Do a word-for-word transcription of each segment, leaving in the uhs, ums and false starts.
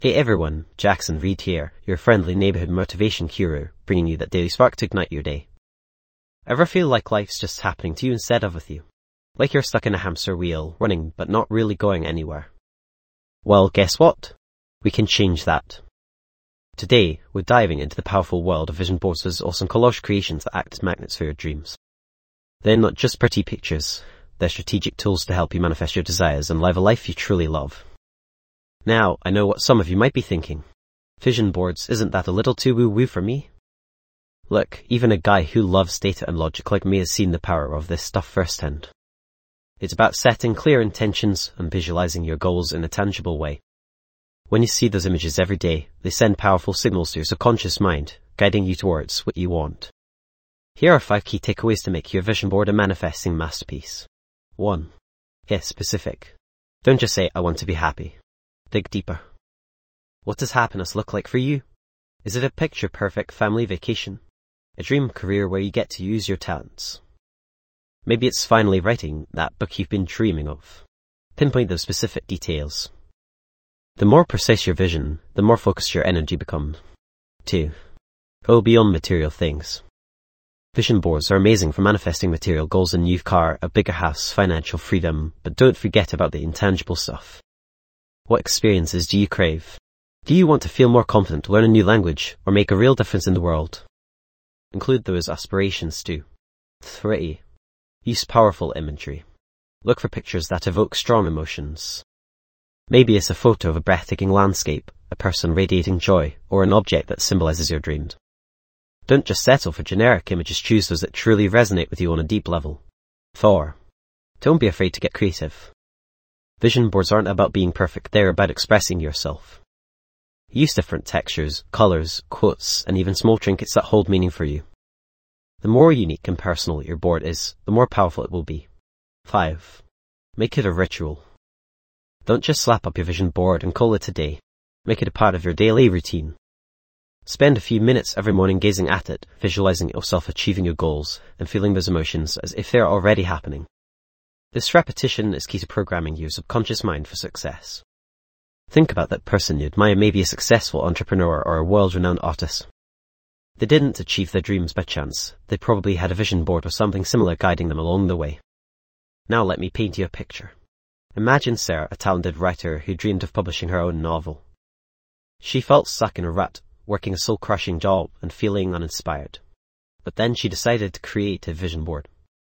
Hey everyone, Jackson Reed here, your friendly neighborhood motivation guru, bringing you that daily spark to ignite your day. Ever feel like life's just happening to you instead of with you? Like you're stuck in a hamster wheel, running but not really going anywhere? Well, guess what? We can change that. Today, we're diving into the powerful world of vision boards as awesome collage creations that act as magnets for your dreams. They're not just pretty pictures, they're strategic tools to help you manifest your desires and live a life you truly love. Now, I know what some of you might be thinking. Vision boards, isn't that a little too woo-woo for me? Look, even a guy who loves data and logic like me has seen the power of this stuff firsthand. It's about setting clear intentions and visualizing your goals in a tangible way. When you see those images every day, they send powerful signals to your subconscious mind, guiding you towards what you want. Here are five key takeaways to make your vision board a manifesting masterpiece. one. Get specific. Don't just say, I want to be happy. Dig deeper. What does happiness look like for you? Is it a picture-perfect family vacation? A dream career where you get to use your talents? Maybe it's finally writing that book you've been dreaming of. Pinpoint those specific details. The more precise your vision, the more focused your energy becomes. two. Go beyond material things. Vision boards are amazing for manifesting material goals: a new car, a bigger house, financial freedom, but don't forget about the intangible stuff. What experiences do you crave? Do you want to feel more confident, learn a new language, or make a real difference in the world? Include those aspirations too. three. Use powerful imagery. Look for pictures that evoke strong emotions. Maybe it's a photo of a breathtaking landscape, a person radiating joy, or an object that symbolizes your dreams. Don't just settle for generic images, choose those that truly resonate with you on a deep level. four. Don't be afraid to get creative. Vision boards aren't about being perfect, they're about expressing yourself. Use different textures, colors, quotes, and even small trinkets that hold meaning for you. The more unique and personal your board is, the more powerful it will be. five. Make it a ritual. Don't just slap up your vision board and call it a day. Make it a part of your daily routine. Spend a few minutes every morning gazing at it, visualizing yourself achieving your goals, and feeling those emotions as if they're already happening. This repetition is key to programming your subconscious mind for success. Think about that person you admire, maybe a successful entrepreneur or a world-renowned artist. They didn't achieve their dreams by chance. They probably had a vision board or something similar guiding them along the way. Now let me paint you a picture. Imagine Sarah, a talented writer who dreamed of publishing her own novel. She felt stuck in a rut, working a soul-crushing job and feeling uninspired. But then she decided to create a vision board.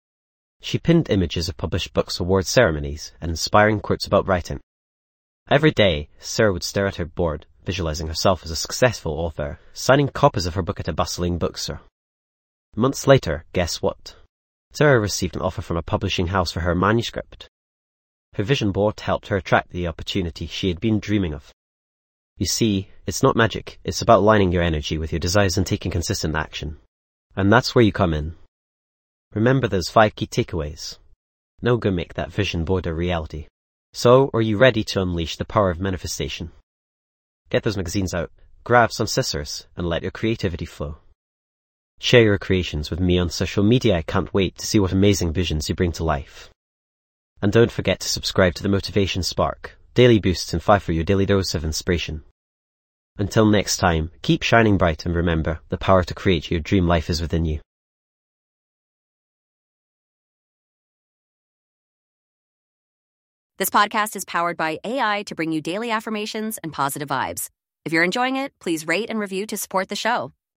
She pinned images of published books, award ceremonies, and inspiring quotes about writing. Every day, Sarah would stare at her board, visualizing herself as a successful author, signing copies of her book at a bustling bookstore. Months later, guess what? Sarah received an offer from a publishing house for her manuscript. Her vision board helped her attract the opportunity she had been dreaming of. You see, it's not magic, it's about aligning your energy with your desires and taking consistent action. And that's where you come in. Remember those five key takeaways. Now go make that vision board a reality. So, are you ready to unleash the power of manifestation? Get those magazines out, grab some scissors, and let your creativity flow. Share your creations with me on social media. I can't wait to see what amazing visions you bring to life. And don't forget to subscribe to the Motivation Spark, daily boosts and five for your daily dose of inspiration. Until next time, keep shining bright and remember, the power to create your dream life is within you. This podcast is powered by A I to bring you daily affirmations and positive vibes. If you're enjoying it, please rate and review to support the show.